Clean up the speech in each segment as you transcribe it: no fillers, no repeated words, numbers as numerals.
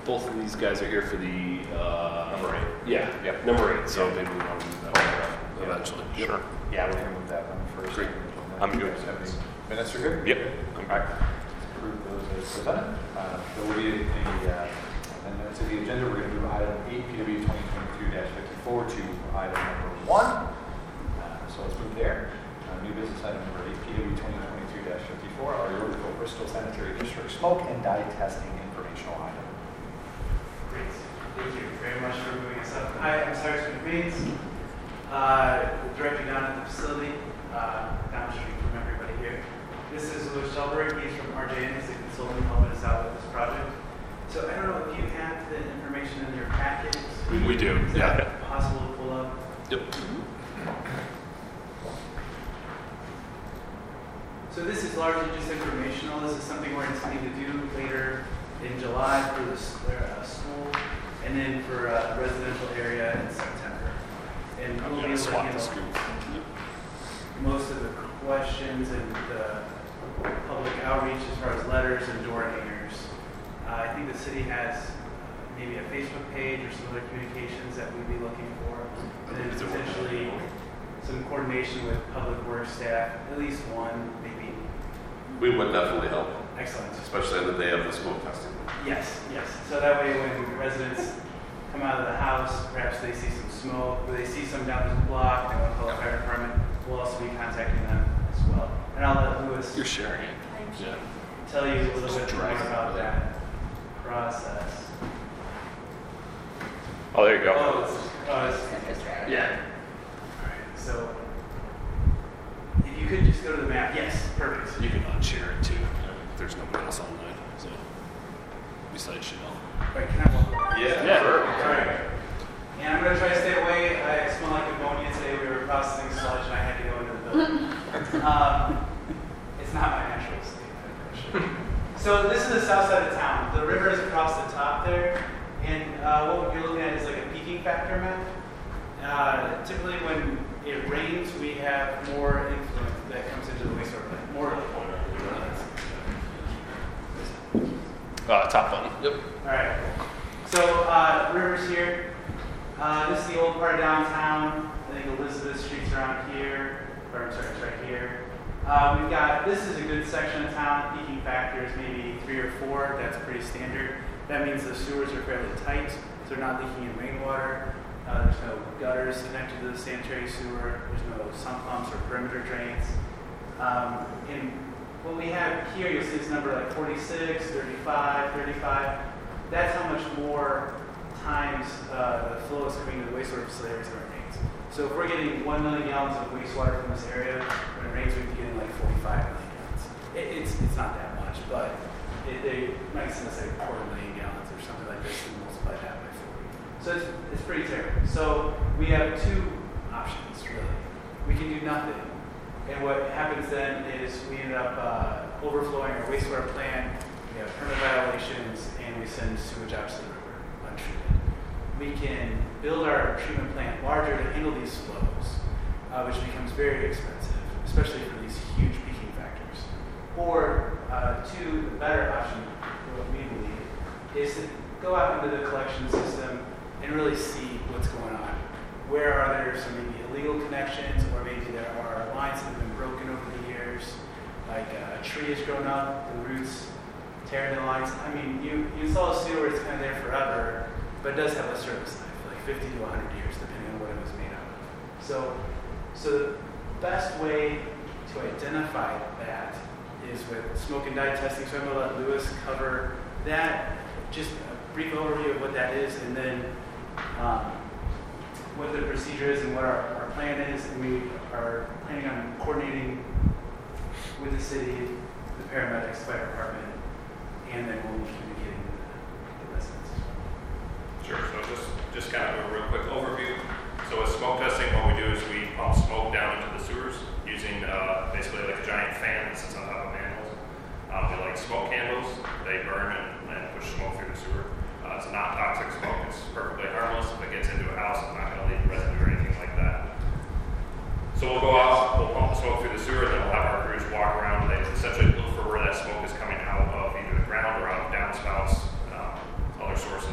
both of these guys are here for the Number 8. Yeah, Yep. number 8. So maybe we want to move that one eventually. Yep. Sure. Yeah, we're going to move that one first. Great. I'm good. Minutes are good? Yep. All right. Approve those as presented. There will be amendments to the agenda. We're going to move item 8, PW 2022-54 to item number 1. So let's move there. New business item number 8, PW 2022-54, our Yorkville Bristol Sanitary District smoke and dye testing informational item. Great. Thank you very much for moving us up. Hi, I'm Sergeant McBains, director down at the facility, down the street from everybody here. This is Louis Shelberg. He's from RJN. He's a consultant helping us out with this project. So I don't know if you have the information in your packet. We do, Is that possible to pull up? Yep. So this is largely just informational. This is something we're intending to do later in July for the school, and then for the residential area in September. And we'll be able to handle most of the questions and the public outreach as far as letters and door hangers. I think the city has maybe a Facebook page or some other communications that we'd be looking for, and then potentially some coordination with public works staff, at least one, maybe. We would definitely help, Excellent. especially on the day of the smoke testing. Yes, yes. So that way when residents come out of the house, perhaps they see some smoke, or they see some down the block, they want to call the fire department, we'll also be contacting them as well. And I'll let Louis You're sharing it. Yeah. tell you a little Just bit more drag it about out. that process. Oh, there you go. Yeah. All right, so if you could just go to the map. Yes, perfect. You can unshare it too. There's nobody else online, so besides Chanel. Wait, can I walk over? Yeah. All right. And I'm going to try to stay away. I smell like ammonia today. We were processing sludge and I had to go into the building. It's not my natural state, I'm sure. So this is the south side of town. The river is across the top there. And what you're looking at is like a peaking factor map. Typically when it rains, we have more influence that comes into the wastewater plant. More Top button. Yep. All right. So river's here. This is the old part of downtown. I think Elizabeth Street's around here. Or I'm sorry, it's right here. We've got, this is a good section of town. Peaking factors, maybe 3 or 4. That's pretty standard. That means the sewers are fairly tight, so they're not leaking in rainwater. There's no gutters connected to the sanitary sewer. There's no sump pumps or perimeter drains. And what we have here, you'll see this number like 46, 35, 35. That's how much more times the flow is coming to the wastewater facility as it rains. So if we're getting 1 million gallons of wastewater from this area, when it rains, we'd be getting like 45 million gallons. It's not that much, but they might send us like 250,000 gallons or something like this and multiply that by 40. So it's pretty terrible. So we have 2 options, really. We can do nothing. And what happens then is we end up overflowing our wastewater plant, we have permit violations, and we send sewage out to the river untreated. We can build our treatment plant larger to handle these flows, which becomes very expensive, especially for these huge peaking factors. Or 2, the better option, what we believe, is to go out into the collection system and really see what's going on. Where are there some maybe illegal connections, or maybe there are lines that have been broken over the years, like a tree has grown up, the roots tear into the lines. I mean, you install a sewer, it's kind of there forever, but it does have a service life, like 50 to 100 years, depending on what it was made out of. So the best way to identify that is with smoke and dye testing. So I'm going to let Louis cover that, just a brief overview of what that is, and then what the procedure is and what our plan is. And we are planning on coordinating with the city, the paramedics, fire department, and then we'll be communicating with the residents. Sure. So just kind of a real quick overview. So with smoke testing, what we do is we pump smoke down into the sewers using basically like a giant fan that sits on top of manholes. We light smoke candles. They burn and push smoke through the sewer. It's not toxic smoke. It's perfectly harmless. If it gets into a house, it's not going to leave residue or anything like that. So we'll go out, we'll pump the smoke through the sewer, then we'll have our crews walk around. They essentially look for where that smoke is coming out of either the ground or out of downspouts, other sources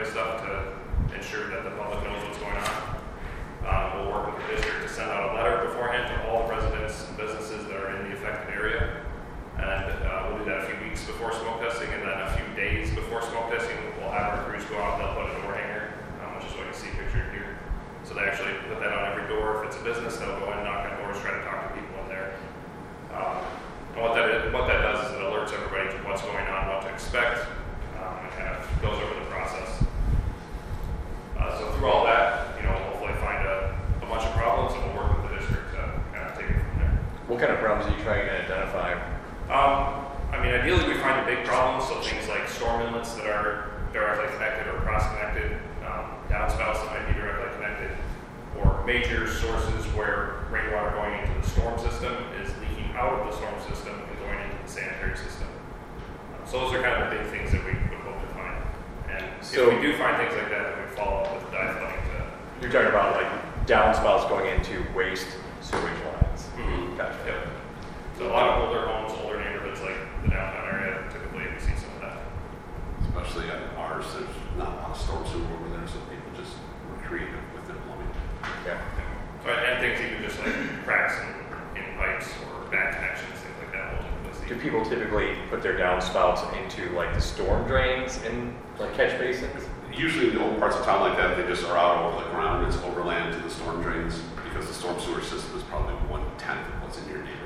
display stuff to ensure that the public knows what's going on. We'll work with the district to send out a letter beforehand to all the residents and businesses that are in the affected area. And we'll do that a few weeks before smoke testing, and then a few days before smoke testing, we'll have our crews go out and they'll put a door hanger, which is what you see pictured here. So they actually put that on every door. If it's a business, they'll go in, knock on doors, try to talk to people in there. And what that does is it alerts everybody to what's going on, what to expect, and kind of goes over the process. So through all that, hopefully find a bunch of problems, and we'll work with the district to kind of take it from there. What kind of problems are you trying to identify? Ideally we find the big problems, so things like storm inlets that are directly connected or cross-connected, downspouts that might be directly connected, or major sources where rainwater going into the storm system is leaking out of the storm system and going into the sanitary system. So those are kind of the big things that we would hope to find. And So- if we do find things like that, then we follow up with dye flooding to. You're talking about like downspouts going into waste sewage lines. Gotcha. Yep. So a lot of older homes, older neighborhoods like the downtown area, typically we see some of that. Especially at ours, there's not a lot of storm sewer over there, so people just were creative with their plumbing. Yeah. So, and things even just like cracks in pipes or bad connections, things like that. We'll typically see. Do people typically put their downspouts into like the storm drains in like catch basins? Usually in the old parts of town like that, they just are out over the ground. It's overland to the storm drains because the storm sewer system is probably 1/10 of what's in your neighborhood.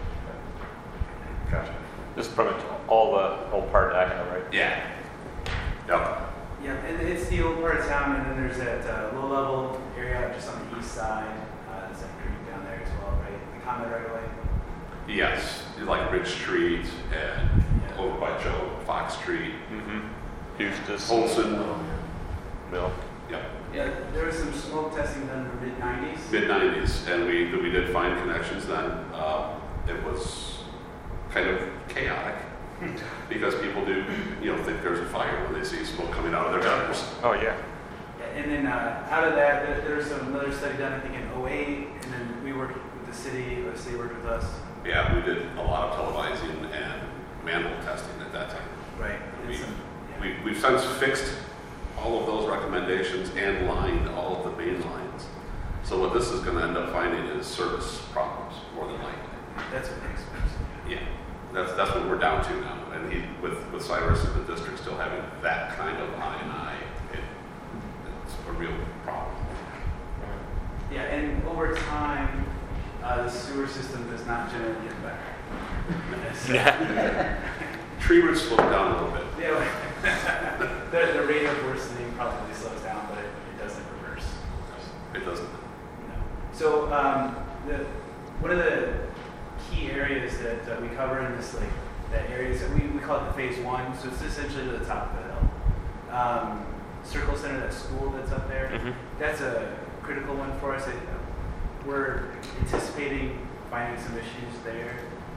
Gotcha. This is pretty much all the old part I have, right? Yeah. Yep. Yeah, and it's the old part of town, and then there's that low-level area just on the east side. There's that creek down there as well, right? The common right away. Yes, like Ridge Street and over by Joe Fox Street, Mm-hmm. Eustace. Olson. Mill. Yep. Yeah, there was some smoke testing done in the mid-90s. Mid-90s, and we did find connections then. It was kind of chaotic because people do, think there's a fire when they see smoke coming out of their gutters. Oh, yeah. Yeah, and then out of that, there was another study done, I think, in 2008, and then we worked with the city, or the city worked with us. Yeah, we did a lot of televising and manhole testing at that time. Right. We- And some, yeah. We've since fixed all of those recommendations and lined all of the main lines. So what this is going to end up finding is service problems more than likely. That's what makes sense. Yeah, that's what we're down to now. And with Cyrus and the district still having that kind of I&I, it's a real problem. Yeah, and over time, the sewer system does not generally get better. Yeah. Tree roots slow down a little bit. Yeah, the rate of worsening probably slows down, but it doesn't reverse. It doesn't. No. So one of the key areas that we cover in this that area is that we call it the phase one. So it's essentially to the top of the hill. Circle Center, that school that's up there, that's a critical one for us. We're anticipating finding some issues there.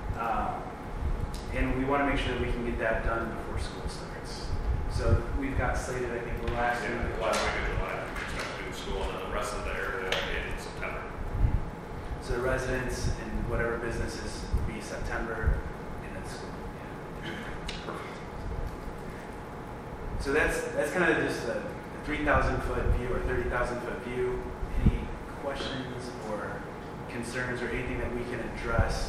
And we want to make sure that we can get that done before school starts. So we've got slated, I think, the last Yeah, the last week of July, we expect to do school, and then the rest of the area in September. So the residents and whatever businesses will be September and then school. Yeah. So that's kind of just a 3,000 foot view or 30,000 foot view. Any questions or concerns or anything that we can address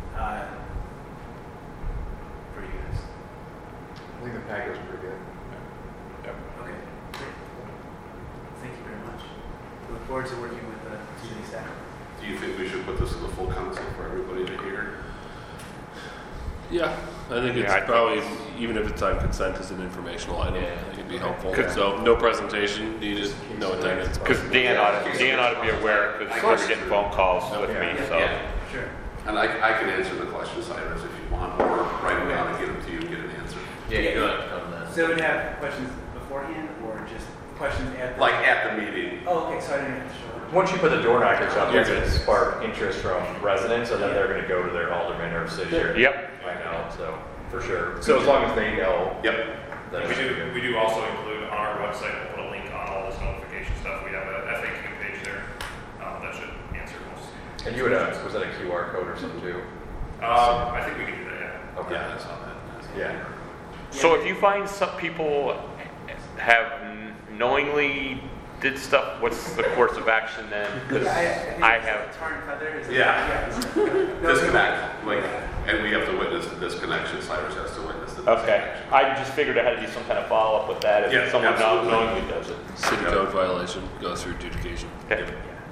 for you guys? I think the package was pretty good. Okay, great. Thank you very much. We look forward to working with the city staff. Do you think we should put this in the full council for everybody to hear? Yeah, I think it's Yeah, I think probably, even if it's on consent as an informational item, Yeah. I think it'd be helpful. Good. So no presentation needed, no attendance. Because Dan ought to be aware, because we're getting phone calls with me, so. Yeah. Sure. And I can answer the questions, Cyrus, if you want, or write them down and get them to you and get an answer. Yeah, you don't have to come then. So we'd have questions beforehand or just questions at the... Like at the meeting. Oh, okay, so I didn't have to show up. Once you put the door knockers up, You're it's going to good. spark interest from residents, and then they're going to go to their alderman or city attorney. Yep. Find out, so, for sure. So as long as they know, Yep. then We it's do, good. we do also include on our website, we'll put a link on all this notification stuff. We have a FAQ page there that should answer most. And you would have, was that a QR code or something too? I think we can do that, yeah. Okay. Yeah, that's all that. Yeah. So if you find some people have knowingly did stuff, what's the course of action then? Because I have, Tar and feather. Is Yeah. That, Disconnect, like, and we have to witness the disconnection. Cyrus has to witness the okay. disconnection. I just figured I had to do some kind of follow-up with that Yeah, if someone absolutely. knowingly does it. City code violation, go through adjudication. Okay.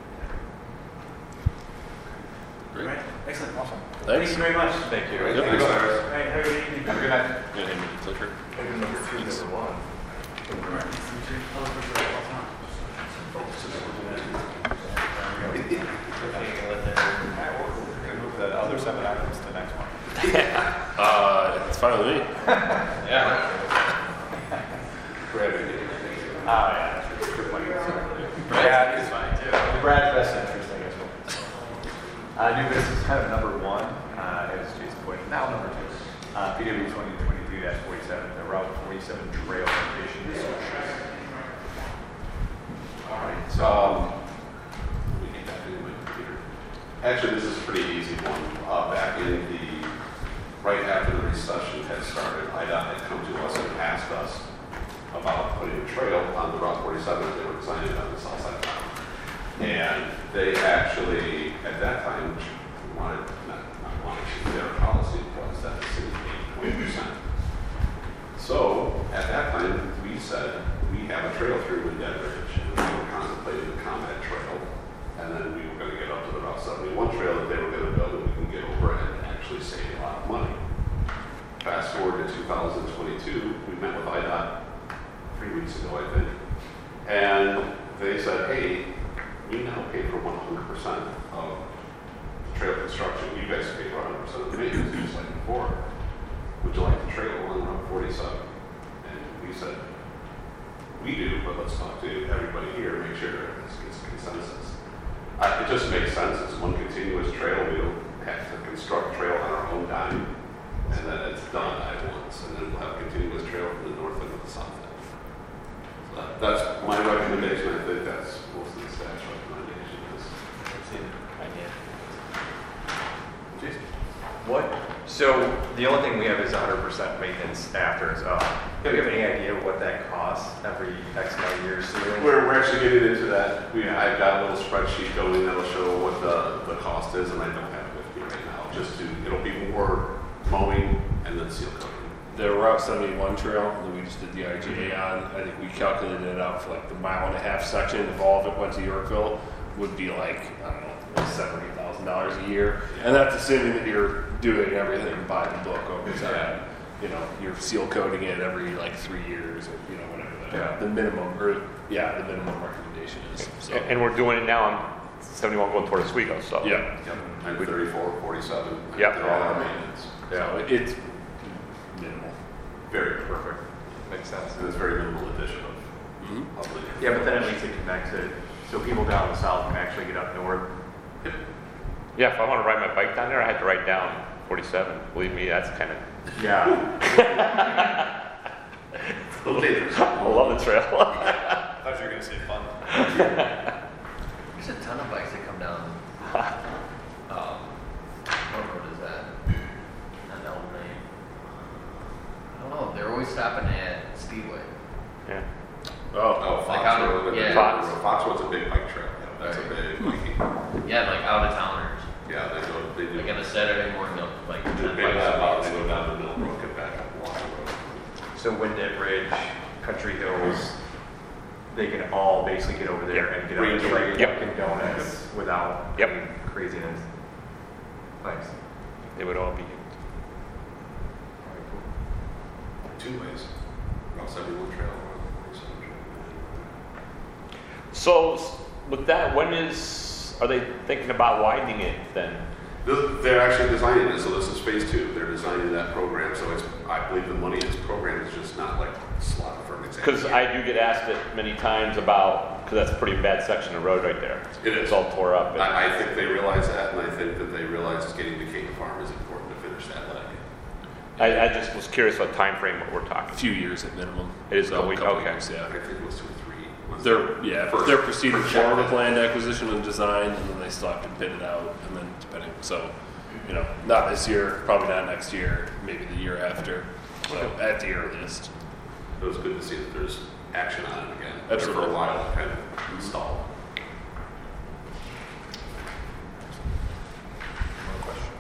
All Great. right. Excellent. Awesome. Thank Thanks. you very much. Thank you. Yep, Thank thanks, you. Cyrus. All right. Have a good evening. Have a good night. Gonna hand me the clicker. Item number 2, number 1. Move the other 7 items to the next one. It's fine with me. Yeah. Yeah. Brad is fine too. Brad's best interest, I guess. New business item number 1, as Jason pointed out, number 2. PW 2023-47, the Route 47 trail location solutions. All right, so let me get back into my computer. Actually, this is a pretty easy one. Back in the, right after the recession had started, IDOT had come to us and asked us about putting a trail on the Route 47 that they were designing on the south side of town. And they actually, at that time, wanted, not wanted to, their policy was that the city paid 20%. So, at that time, we said, we have a trail through in Dead Ridge, and we were contemplating the Combat Trail, and then we were going to get up to the Route 71 trail that they were going to build, and we can get over and actually save a lot of money. Fast forward to 2022, we met with IDOT 3 weeks ago, I think, and they said, hey, we now pay for 100% of the trail construction. You guys pay for 100% of the maintenance, just like before. Would you like the trail on Route 47? And we said, we do, but let's talk to everybody here, make sure this gets consensus. It just makes sense. It's one continuous trail. We don't have to construct trail on our own dime, and then it's done at once. And then we'll have a continuous trail from the north end to the south end. So that's my recommendation. I think that's most of the staff's recommendation. Jason? What? So the only thing we have is 100% maintenance after it's up. Do you have any idea what that costs every X amount of years doing? We're actually getting into that. I've got a little spreadsheet going that'll show what the cost is, and I don't have it with me right now. It'll be more mowing and then seal coating. The Route 71 trail that we just did the IGA on, I think we calculated it out for like the 1.5-mile section. If all of it went to Yorkville, would be like, I don't know, $70,000 a year. And that's assuming that you're doing everything by the book over time. Yeah. You know, you're seal coating it every like 3 years or, you know, whatever Yeah. the minimum recommendation is. So, And we're doing it now on 71 going toward Oswego, so. yeah. And 34, 47. Yep. They're all our maintenance. So it's minimal. Very perfect. Perfect. Makes sense. And it's very minimal addition of Mm-hmm. public. Yeah, but then at least it connects it, so people down the south can actually get up north. Yeah, if I want to ride my bike down there, I had to ride down 47. Believe me, that's kind of, Yeah. It's a little dangerous. I love the trail. I thought you were going to say fun. There's a ton of bikes that come down. What road is that? Not Elm Lane. I don't know. They're always stopping at Speedway. Yeah. Oh, Fox Like out of- Road. yeah. Fox Road's a big bike trail. Yeah, that's a big biking. Yeah, like out of towners. Yeah, they do. Like on a Saturday morning, they'll like They 10 big bikes. that out, they go down to Millbrook and back up Walker Road. So Windett Ridge, Country Hills, they can all basically get over there and get up to like Yep. Dunkin' Donuts without Yep. any craziness. Nice. They would all be. Two ways. Route 71 trail, Route 47 trail. So with that, are they thinking about widening it then? They're actually designing it, so this is phase 2. They're designing that program, so I believe the money in this program is just not like slot for an example. Because I do get asked it many times about, because that's a pretty bad section of road right there. It is. It's all tore up. I think they realize that, and I think that they realize getting to Cape Farm is important to finish that leg. I just was curious what time frame what we're a talking. few years at minimum. It is So a week, couple okay. years, yeah. I think it was 2 or 3. They're proceeding first forward with check. land acquisition and design, and then they still have to bid it out, and then depending, so, you know, not this year, probably not next year, maybe the year after, so at the earliest. It was good to see that there's action on it again. Absolutely. For a while, it kind of installed. More questions?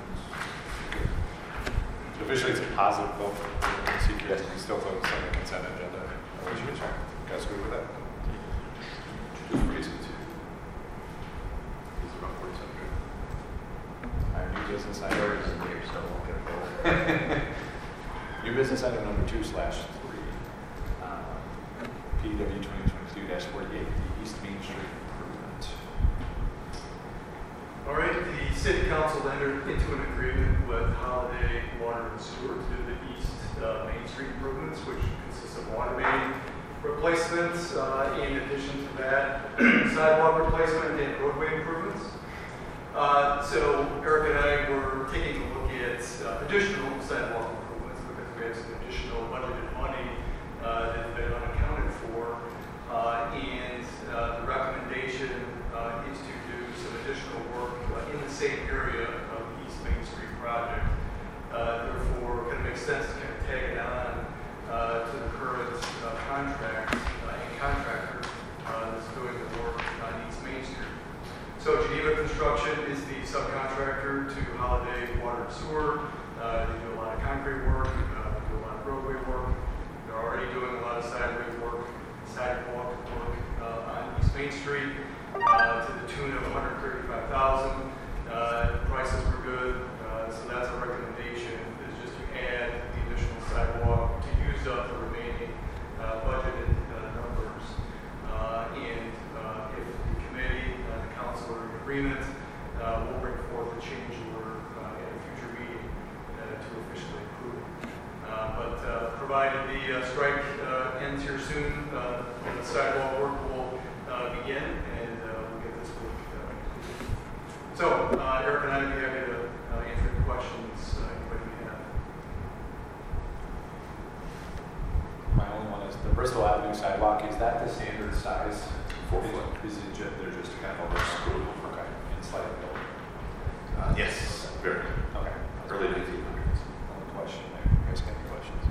So officially, it's a positive vote for CPS. We still focus on the consent agenda. What you guys good with that? Just reason to. It's about 47. All right, new business George item. isn't here, so we'll get a vote. New business item number 2/3. PW 2022-48, the East Main Street improvement. All right, the city council entered into an agreement with Holiday Water and Sewer to do the East Main Street improvements, which consists of water main replacements, in addition to that, sidewalk replacement and roadway improvements. So Eric and I were taking a look at additional sidewalk improvements because we have some additional budgeted money that's been unaccounted for. And the recommendation is to do some additional work in the same area of the East Main Street project. Therefore, it kind of makes sense to kind of tag it on to the current contract and contractor that's doing the work on East Main Street. So Geneva Construction is the subcontractor to Holiday Water and Sewer. They do a lot of concrete work, they do a lot of roadway work. They're already doing a lot of sidewalk work on East Main Street to the tune of $135,000. Prices were good, so that's a recommendation, is just to add the additional sidewalk to use up the remaining budgeted numbers. And if the committee and the council are in agreement, we'll bring forth a change order at a future meeting to officially approve it. But provided the strike ends here soon, the sidewalk work will begin, and we'll get this work completed. So, Eric and I would be happy to answer any questions anybody may have. My only one is the Bristol Avenue sidewalk. Is that the standard size? 4 foot. Is it just, they're just kind of screwed? Okay. And sliding build. Yes, very. Okay. Early 1900s. Only question there. You guys got any questions?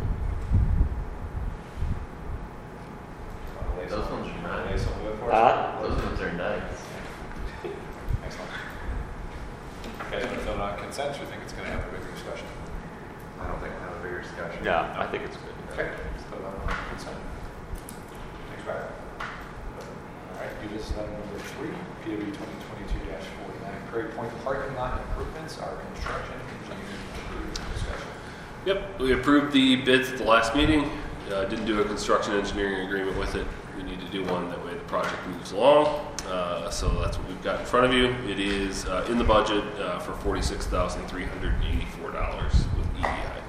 Those ones are nice. Lay some wood for us? Those ones are nice. Excellent. You guys want to fill it on consent, or you think it's going to have a bigger discussion? I don't think we'll have a bigger discussion. Yeah, I think it's good. Okay. Still on consent. Thanks, Brad. All right, new business item number 3, PW 2022-49, Prairie Point parking lot improvements, our construction engineering approved discussion. Yep, we approved the bids at the last meeting. Didn't do a construction engineering agreement with it. We need to do one, that way the project moves along. So that's what we've got in front of you. It is in the budget for $46,384 with EDI.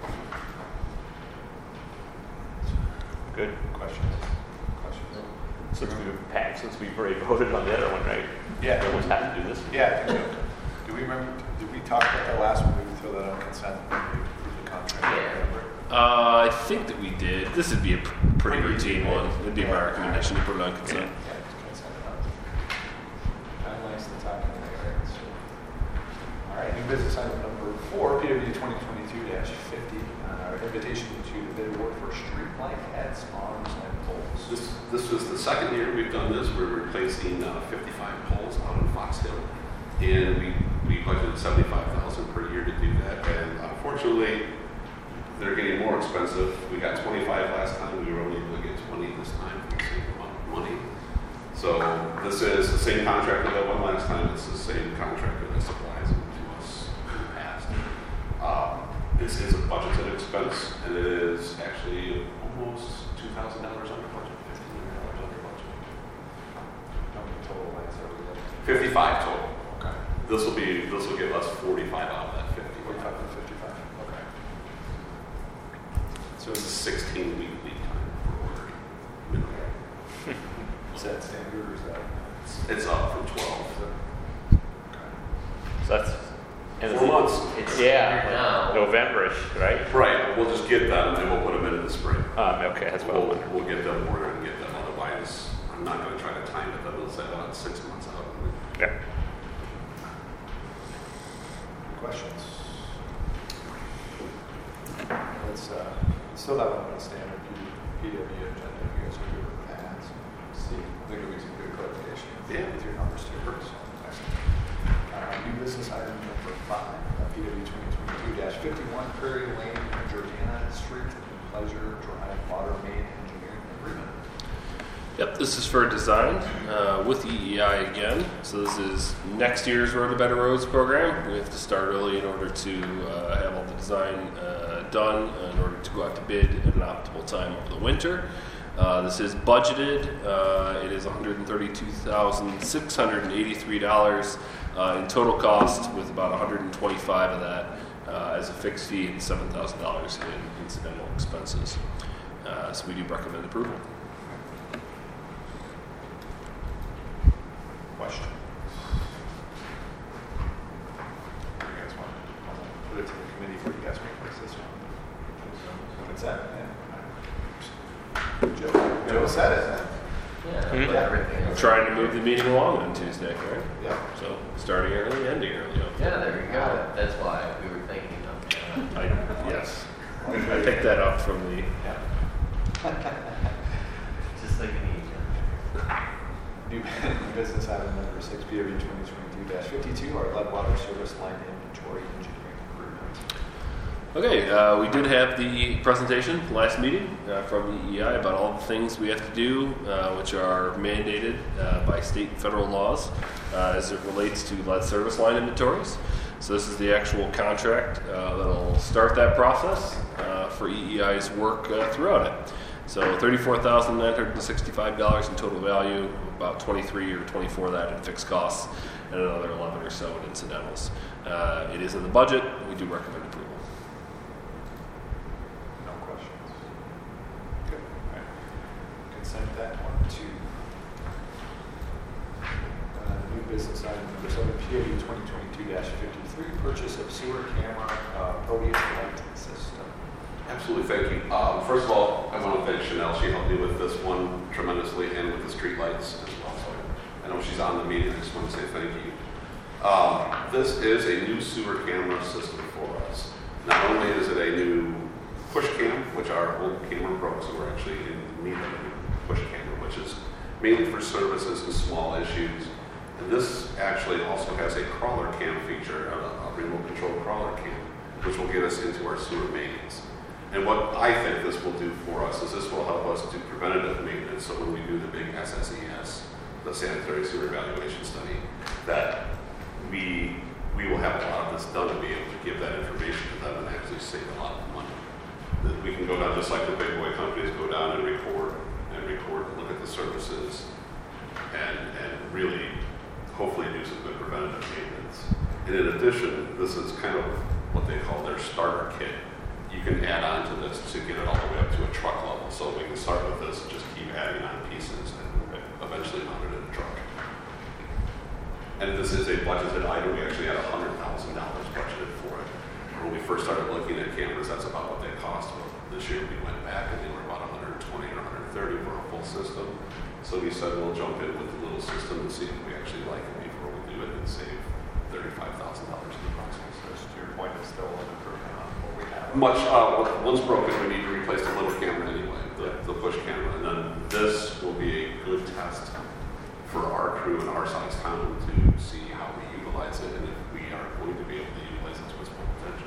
Good. Questions? Since we've already voted on the other one, right? Yeah. We almost have to do this. Yeah, I think so. Do we remember, did we talk about that last one? Did we throw that on consent when we approved the contract? Yeah. I think that we did. This would be a pretty routine one. It'd be my recommendation to put it on consent. Yeah, consent. Kind of nice to talk in there. All right, new business item number 4, PW 2022-50, our invitation to the bid award for street light heads, arms, and poles. This was the second year we've done this. We're replacing 55 poles out in Fox Hill. And we budgeted $75,000 per year to do that. And unfortunately, they're getting more expensive. We got 25 last time. We were only able to get 20 this time for the same amount of money. So this is the same contractor that won last time. It's the same contractor that supplies them to us in the past. This is a budgeted expense, and it is actually almost $2,000 under budget, $1,500 under budget. How many total lights are we looking 55 total. Okay. This will give us 45 out of that 50. 45 and 55. Okay. So it's a 16-week lead time for ordering. Is that standard or is that? It's up from 12. So that's. 4 months. It's Yeah, now. November-ish, right? Right, we'll just get them and we'll put them in the spring. Okay, that's what I We'll, wondered. we'll get them ordered and get them. Otherwise, I'm not going to try to time it. They'll say, well, it's 6 months out. Yeah. Questions? Let's still have one on the standard PW agenda. You guys are good think it'll be some good clarification. Yeah. With your numbers too. So, excellent. New business item number 5, PW 2022-51 Prairie Lane, Georgiana Street, Pleasure Drive Water Main Engineering Agreement. Yep, this is for design with EEI again. So this is next year's Road to Better Roads program. We have to start early in order to have all the design done in order to go out to bid at an optimal time over the winter. This is budgeted. It is $132,683 in total cost, with about $125 of that as a fixed fee and $7,000 in incidental expenses. So we do recommend approval. Question? You guys want to put it to the committee for you guys to replace this one? Consent, yeah. Joe said it. Yeah, Hmm? but everything. I'm trying to move the meeting along on Tuesday, right? Yeah. So starting early, ending early. Yeah, there you go. That's why we were thinking of. Yes. I picked that up from the. Just like an New business item number 6, PW 2022-52, our lead water service line inventory engineering agreement. Okay, we did have the presentation last meeting from EEI about all the things we have to do, which are mandated by state and federal laws as it relates to lead service line inventories. So this is the actual contract that'll start that process for EEI's work throughout it. So $34,965 in total value, about 23 or 24 of that in fixed costs, and another 11 or so in incidentals. It is in the budget. We do recommend approval. No questions? Good. All right. Consent that one to new business item number 7, PW 2022-53, purchase of sewer camera Proteus light system. Absolutely, thank you. First of all, I want to thank Chanel. She helped me with this one tremendously, and with the street lights as well. So I know she's on the meeting. I just want to say thank you. This is a new sewer camera system for us. Not only is it a new push cam, which our old camera broke, so we're actually in need of a new push camera, which is mainly for services and small issues. And this actually also has a crawler cam feature, a remote control crawler cam, which will get us into our sewer mains. And what I think this will do for us is this will help us do preventative maintenance. So when we do the big SSES, the sanitary sewer evaluation study, that we will have a lot of this done to be able to give that information to them and actually save a lot of money. That we can go down just like the big boy companies go down and record, look at the services, and really hopefully do some good preventative maintenance. And in addition, this is kind of what they call their starter kit. You can add on to this to get it all the way up to a truck level. So we can start with this and just keep adding on pieces and eventually mount it in a truck. And this is a budgeted item. We actually had $100,000 budgeted for it. When we first started looking at cameras, that's about what they cost. But this year we went back and they were about $120 or $130 for a full system. So we said we'll jump in with the little system and see if we actually like it before we do it and save $35,000 in the process. So to your point, it's still an improvement on what we have. Once broken, we need to replace the little camera anyway, the push camera. And then this will be a good test for our crew in our size town to see how we utilize it and if we are going to be able to utilize it to its full potential.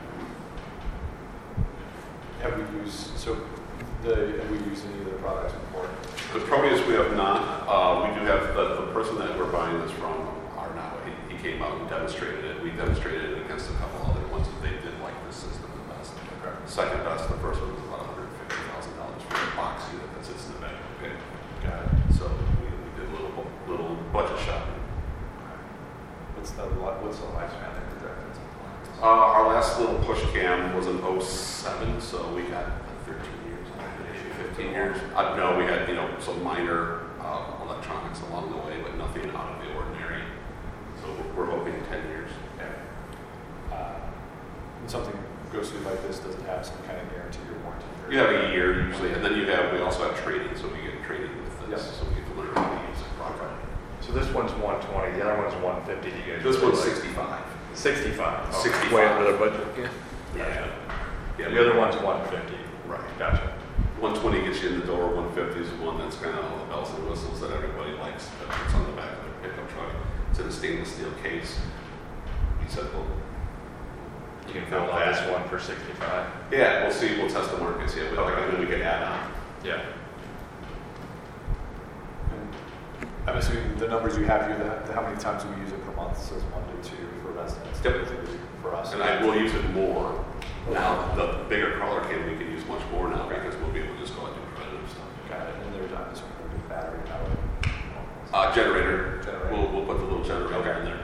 Have we used any of the products before? The Proteus we have not. We do have the person that we're buying this from are now. He came out and demonstrated it. We demonstrated it against a couple other ones that they did like this system the best. Okay. Second best, the first one was about $150,000 for a box unit that sits in the back. Okay. Got it. So we did a little budget shopping. What's the lifespan they projected? Our last little push cam was an 07, so we got 13 years, maybe 15 years. No, we had some minor electronics along the way, but nothing out of the ordinary. So we're hoping 10 years. Yeah. When something goes through like this, does it have some kind of guarantee or warranty? You have a year usually, and then we also have training, so we get training with this, so we get to learn how to use it properly. So this one's 120, the other one's 150. Do you guys? This really one's like? 65. 65. Okay. 65. Way under the budget. Yeah. The other one's 150. Right. Gotcha. 120 gets you in the door. 150 is the one that's kind of all the bells and whistles that everybody stainless steel case. He said, well, You can build on this one for 65. yeah, we'll see, we'll test the markets, yeah, but Okay. and then we can add on. Yeah. I'm assuming the numbers you have here, how many times we use it per month says 1 to 2 for residents. Yep. Typically for us. And I will use it more. Now, the bigger crawler can, we can use much more now because we'll be able to just go out and do preventative stuff. Got it. And there's this one will be battery powered. Generator. Generator. We'll put the little generator Okay. in there.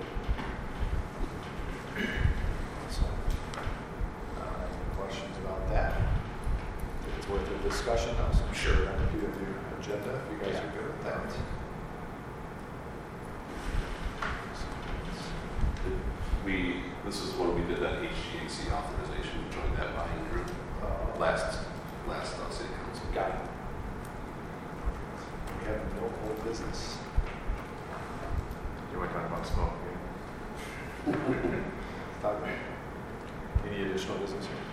So, any questions about that? If it's worth a discussion, I'm sure on the PW agenda, if you guys are good with that. This is when we did that HGAC authorization, we joined that buying group last city council. Got it. We have no old business. You want to talk about smoke? Talk about any additional business here?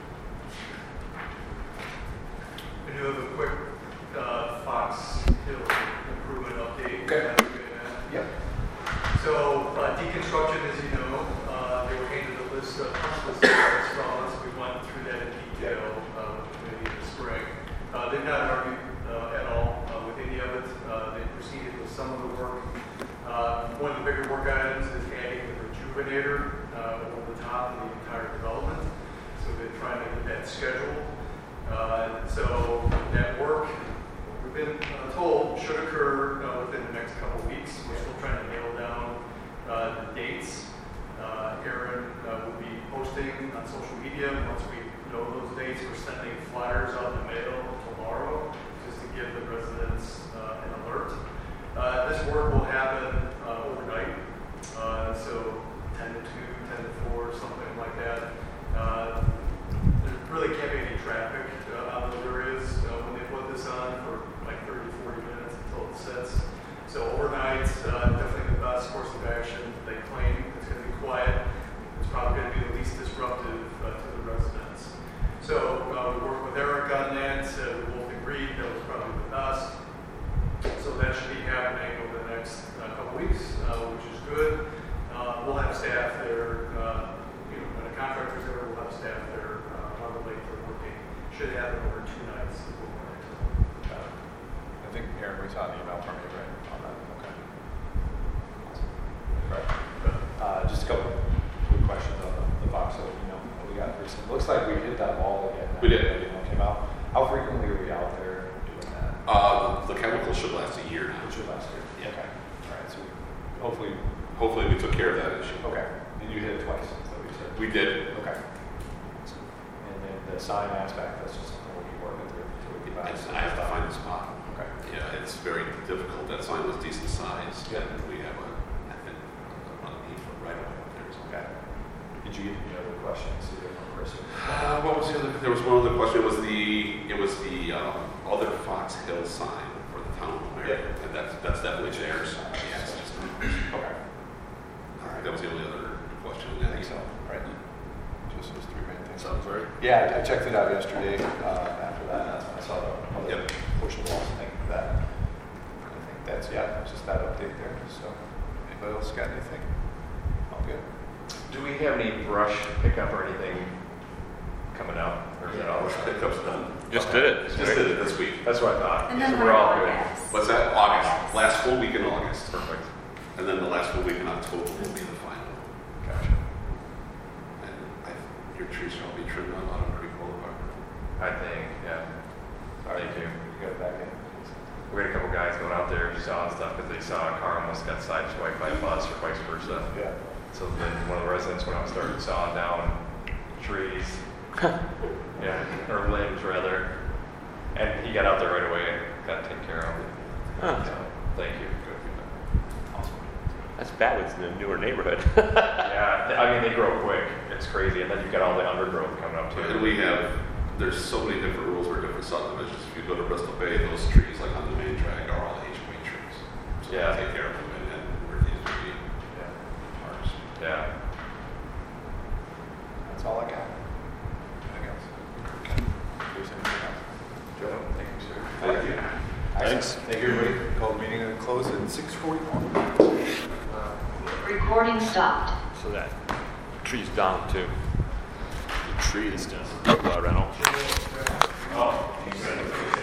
I do have a quick Fox Hill improvement update. Okay. Yep. So deconstruction, as you know, they were handed a list of punch list items from us. We went through that in detail with the committee in the spring. They've not argued at all with any of it. They proceeded with some of the work. One of the bigger work items is adding the rejuvenator over the top of the entire development. So they're trying to get that scheduled. So that work, we've been told, should occur within the next couple of weeks. We're still trying to nail down the dates. Aaron will be posting on social media. Once we know those dates, we're sending flyers out in the mail tomorrow just to give the residents an alert. This work will happen overnight, so 10 to 2, 10 to 4, something like that. There really can't be any traffic on those areas when they put this on for like 30, 40 minutes until it sets. So overnight, definitely the best course of action. They claim it's going to be quiet. It's probably going to be the least disruptive to the residents. So we worked with Eric on that. We both agreed that was probably the best. So that should be happening over the next couple weeks, which is good. We'll have staff there. When a contractor's there, we'll have staff there on the lake for working. Should happen over 2 nights. I think Aaron, we saw an email from you, right, on that? Okay. Right. Just a couple quick questions on the Fox Hill email that we got recently. Looks like we hit that wall again. We did. That email came out. How frequently are we out there doing that? The chemical should last a year now. It should last year. Yeah. Okay. All right. So hopefully, Hopefully we took care of that issue. okay. And you hit it twice, that we said. We did. Okay. And then the sign aspect, that's just something we'll be working through. I have to find a spot. Okay. Yeah, it's very difficult. That sign was decent size. Yeah. And we have a 8-foot right away up there. So. Okay. Did you get any other questions either from Chris or? What was the other? There was one other question. It was the other Fox Hill sign for the town of America, and that's definitely theirs. Yes. Okay. All right. That was the only other question. I think so. Right. Just those 3 main things. Sounds right. Yeah, I checked it out yesterday. After that, that's when I saw the other Yep. portion of the walls. Thank you for that. I think that's just that update there. So, anybody else got anything? All good. Do we have any brush pickup or anything coming up? Or is that all? Pickup's done. Just did it. Just did it this week. That's what I thought. And then So we're all good. August. What's that? August. Last full week in August. Perfect. And then the last full week in October will be the final. Gotcha. And your trees shall be trimmed on Autumn Creek Boulevard. I think, yeah. Thank you. You got it back in. We had a couple guys going out there sawing stuff because they saw a car almost got sideswiped by a bus or vice versa. Yeah. So then one of the residents went out and started sawing down trees. Yeah, or limbs rather. And he got out there right away and got taken care of. Huh. So, thank you. Awesome. That's bad with the newer neighborhood. Yeah, I mean, they grow quick. It's crazy. And then you've got all the undergrowth coming up too. And there's so many different rules for different subdivisions. If you go to Bristol Bay, those trees like on the main drag are all HOA trees. So Yeah. they take care of them and where these would be Yeah. ours. Yeah. That's all I got. Anything else? Okay. There's anything else? Joe, thank you, sir. Thank you. Thanks. Thank you, everybody. Call the meeting closed at 6:41. Recording stopped. So that tree's down too. The tree is down. Reynolds. Oh, you said